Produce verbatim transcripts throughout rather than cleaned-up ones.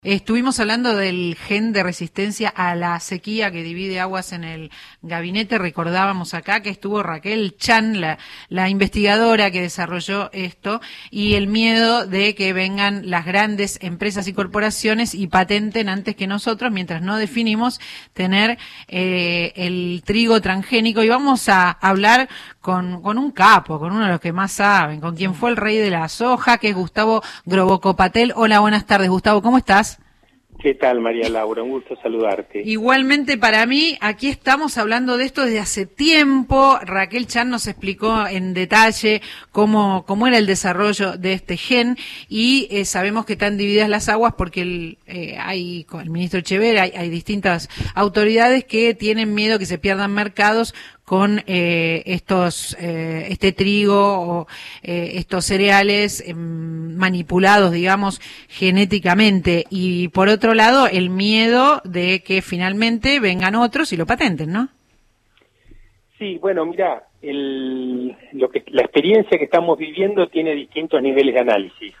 Estuvimos hablando del gen de resistencia a la sequía que divide aguas en el gabinete. Recordábamos acá que estuvo Raquel Chan, la, la investigadora que desarrolló esto, y el miedo de que vengan las grandes empresas y corporaciones y patenten antes que nosotros, mientras no definimos tener eh, el trigo transgénico. Y vamos a hablar con, con un capo, con uno de los que más saben, con quien fue el rey de la soja, que es Gustavo Groboco-Patel. Hola, buenas tardes, Gustavo, ¿cómo estás? ¿Qué tal, María Laura? Un gusto saludarte. Igualmente para mí, aquí estamos hablando de esto desde hace tiempo. Raquel Chan nos explicó en detalle cómo, cómo era el desarrollo de este gen y eh, sabemos que están divididas las aguas porque el, eh, hay, con el ministro Echeverri, hay, hay distintas autoridades que tienen miedo que se pierdan mercados con eh, estos eh, este trigo o eh, estos cereales eh, manipulados, digamos, genéticamente, y por otro lado el miedo de que finalmente vengan otros y lo patenten, ¿no? Sí, bueno, mira, el, lo que la experiencia que estamos viviendo tiene distintos niveles de análisis.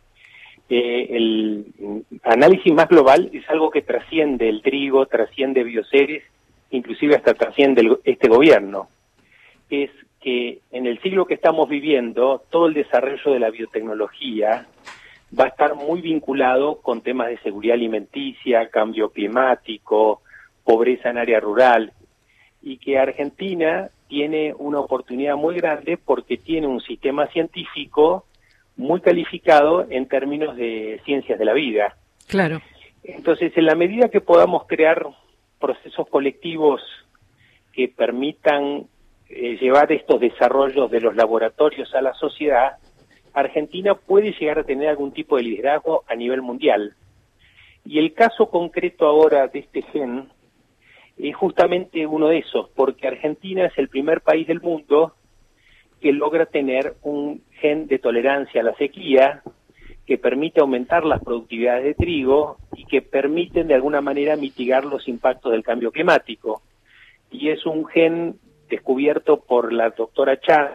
Eh, el análisis más global es algo que trasciende el trigo, trasciende bioseres, inclusive hasta trasciende el, este gobierno. Es que en el siglo que estamos viviendo, todo el desarrollo de la biotecnología va a estar muy vinculado con temas de seguridad alimenticia, cambio climático, pobreza en área rural, y que Argentina tiene una oportunidad muy grande porque tiene un sistema científico muy calificado en términos de ciencias de la vida. Claro. Entonces, en la medida que podamos crear procesos colectivos que permitan eh, llevar estos desarrollos de los laboratorios a la sociedad, Argentina puede llegar a tener algún tipo de liderazgo a nivel mundial. Y el caso concreto ahora de este gen es justamente uno de esos, porque Argentina es el primer país del mundo que logra tener un gen de tolerancia a la sequía, que permite aumentar las productividades de trigo y que permiten de alguna manera mitigar los impactos del cambio climático. Y es un gen descubierto por la doctora Chan.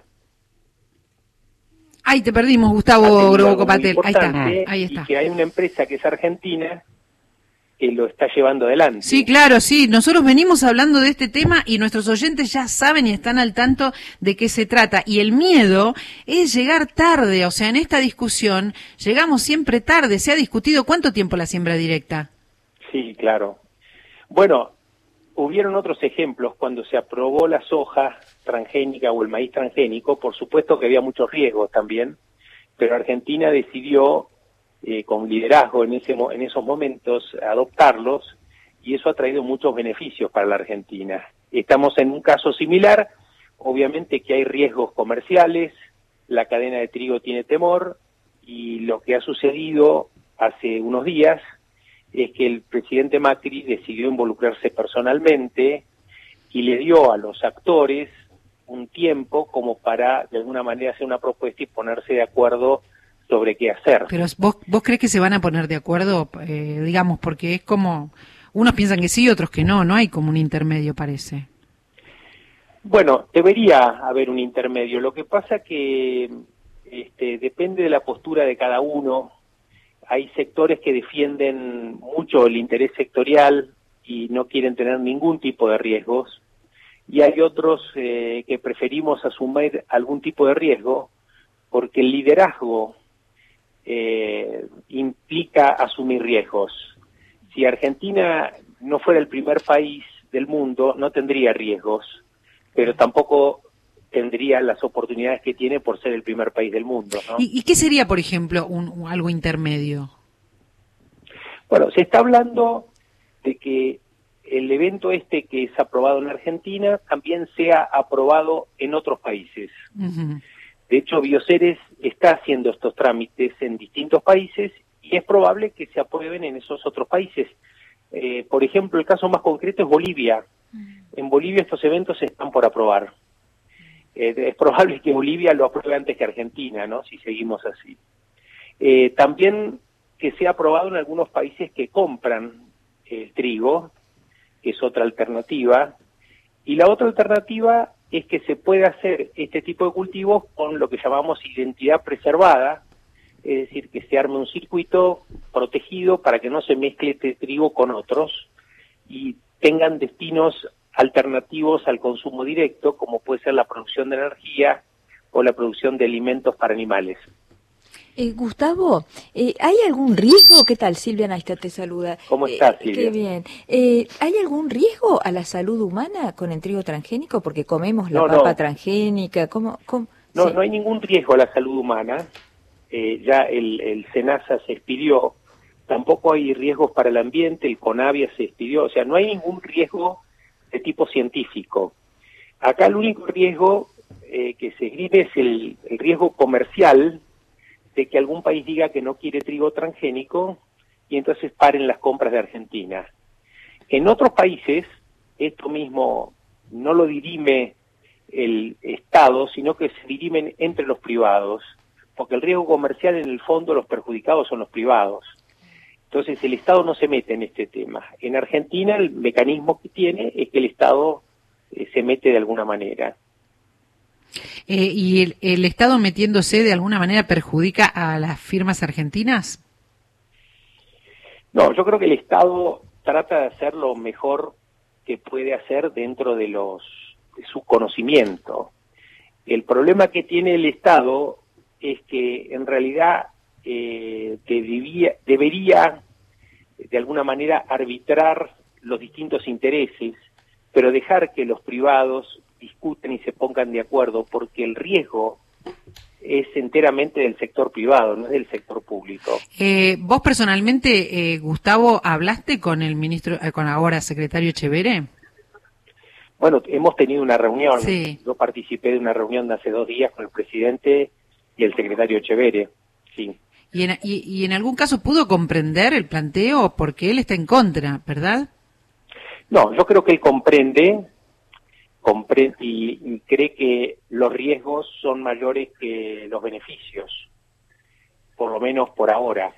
Ahí te perdimos, Gustavo Groboco-Patel. Ahí está, ahí está. Y que hay una empresa que es argentina que lo está llevando adelante. Sí, claro, sí. Nosotros venimos hablando de este tema y nuestros oyentes ya saben y están al tanto de qué se trata. Y el miedo es llegar tarde. O sea, en esta discusión llegamos siempre tarde. Se ha discutido cuánto tiempo la siembra directa. Sí, claro. Bueno, hubieron otros ejemplos cuando se aprobó la soja transgénica o el maíz transgénico. Por supuesto que había muchos riesgos también, pero Argentina decidió Eh, con liderazgo en ese en esos momentos adoptarlos, y eso ha traído muchos beneficios para la Argentina. Estamos en un caso similar, obviamente que hay riesgos comerciales, la cadena de trigo tiene temor, y lo que ha sucedido hace unos días es que el presidente Macri decidió involucrarse personalmente y le dio a los actores un tiempo como para de alguna manera hacer una propuesta y ponerse de acuerdo sobre qué hacer. Pero vos, vos crees que se van a poner de acuerdo, eh, digamos, porque es como, unos piensan que sí, otros que no, no hay como un intermedio, parece. Bueno, debería haber un intermedio. Lo que pasa que este, depende de la postura de cada uno. Hay sectores que defienden mucho el interés sectorial y no quieren tener ningún tipo de riesgos, y hay otros eh, que preferimos asumir algún tipo de riesgo porque el liderazgo Eh, implica asumir riesgos. Si Argentina no fuera el primer país del mundo, no tendría riesgos, pero tampoco tendría las oportunidades que tiene por ser el primer país del mundo, ¿no? ¿Y, y qué sería, por ejemplo, un, un, algo intermedio? Bueno, se está hablando de que el evento este que es aprobado en Argentina también sea aprobado en otros países. Uh-huh. De hecho, Bioceres está haciendo estos trámites en distintos países y es probable que se aprueben en esos otros países. Eh, por ejemplo, el caso más concreto es Bolivia. En Bolivia estos eventos están por aprobar. Eh, es probable que Bolivia lo apruebe antes que Argentina, ¿no? Si seguimos así. Eh, también que sea aprobado en algunos países que compran el trigo, que es otra alternativa. Y la otra alternativa es que se puede hacer este tipo de cultivos con lo que llamamos identidad preservada, es decir, que se arme un circuito protegido para que no se mezcle este trigo con otros y tengan destinos alternativos al consumo directo, como puede ser la producción de energía o la producción de alimentos para animales. Eh, Gustavo, eh, ¿hay algún riesgo? ¿Qué tal? Silvia Naista te saluda. ¿Cómo estás, eh, Silvia? Qué bien. Eh, ¿Hay algún riesgo a la salud humana con el trigo transgénico? Porque comemos la no, papa no. transgénica. ¿Cómo, cómo? No, Sí. no hay ningún riesgo a la salud humana. Eh, ya el, el SENASA se expidió. Tampoco hay riesgos para el ambiente. El CONAVIA se expidió. O sea, no hay ningún riesgo de tipo científico. Acá el único riesgo eh, que se esgrime es el, el riesgo comercial de que algún país diga que no quiere trigo transgénico y entonces paren las compras de Argentina. En otros países, esto mismo no lo dirime el Estado, sino que se dirimen entre los privados, porque el riesgo comercial en el fondo los perjudicados son los privados. Entonces el Estado no se mete en este tema. En Argentina el mecanismo que tiene es que el Estado eh, se mete de alguna manera. Eh, ¿Y el, el Estado metiéndose de alguna manera perjudica a las firmas argentinas? No, yo creo que el Estado trata de hacer lo mejor que puede hacer dentro de los de su conocimiento. El problema que tiene el Estado es que en realidad eh, debía, debería de alguna manera arbitrar los distintos intereses, pero dejar que los privados discuten y se pongan de acuerdo, porque el riesgo es enteramente del sector privado, no es del sector público. Eh, vos personalmente, eh, Gustavo, ¿hablaste con el ministro, eh, con ahora secretario Echeverre? Bueno, hemos tenido una reunión. Sí. Yo participé de una reunión de hace dos días con el presidente y el secretario Echeverre, sí. Y en, y, y en algún caso pudo comprender el planteo porque él está en contra, ¿verdad? No, yo creo que él comprende, comprende y, y cree que los riesgos son mayores que los beneficios, por lo menos por ahora.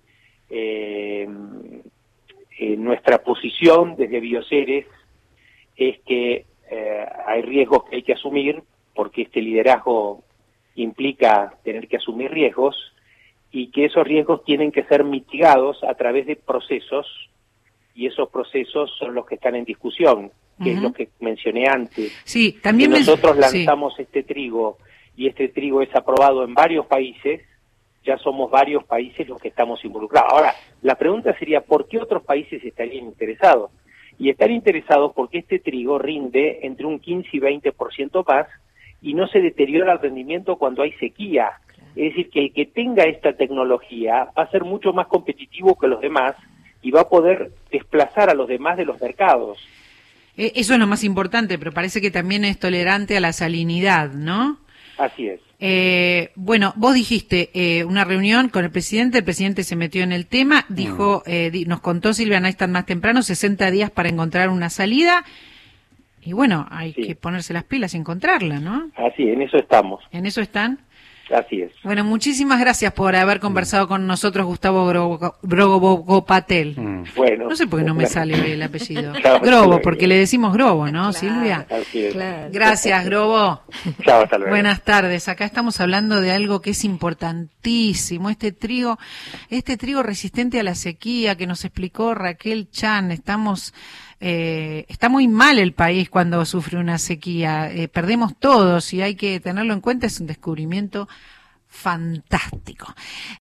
Eh, eh, nuestra posición desde Bioceres es que eh, hay riesgos que hay que asumir, porque este liderazgo implica tener que asumir riesgos, y que esos riesgos tienen que ser mitigados a través de procesos, y esos procesos son los que están en discusión, que uh-huh. es lo que mencioné antes. Sí, también si nosotros me... lanzamos sí. este trigo, y este trigo es aprobado en varios países, ya somos varios países los que estamos involucrados. Ahora, la pregunta sería, ¿por qué otros países estarían interesados? Y están interesados porque este trigo rinde entre un quince y veinte por ciento más, y no se deteriora el rendimiento cuando hay sequía. Es decir, que el que tenga esta tecnología va a ser mucho más competitivo que los demás y va a poder desplazar a los demás de los mercados. Eh, eso es lo más importante, pero parece que también es tolerante a la salinidad, ¿no? Así es. Eh, bueno, vos dijiste eh, una reunión con el presidente, el presidente se metió en el tema, dijo, mm. eh, di, nos contó Silvia Naistat más temprano, sesenta días para encontrar una salida, y bueno, hay sí. que ponerse las pilas y encontrarla, ¿no? Así, en eso estamos. ¿En eso están? Así es. Bueno, muchísimas gracias por haber conversado con nosotros, Gustavo Grobo-Patel. Mm. Bueno. No sé por qué no me sale el apellido. Claro, Grobo, porque le decimos Grobo, ¿no, claro, Silvia? Así es. Claro. Gracias, Grobo. Chao, hasta luego. Buenas tardes. Acá estamos hablando de algo que es importantísimo, este trigo, este trigo resistente a la sequía que nos explicó Raquel Chan. Estamos Eh, está muy mal el país cuando sufre una sequía, eh, perdemos todos y hay que tenerlo en cuenta, es un descubrimiento fantástico.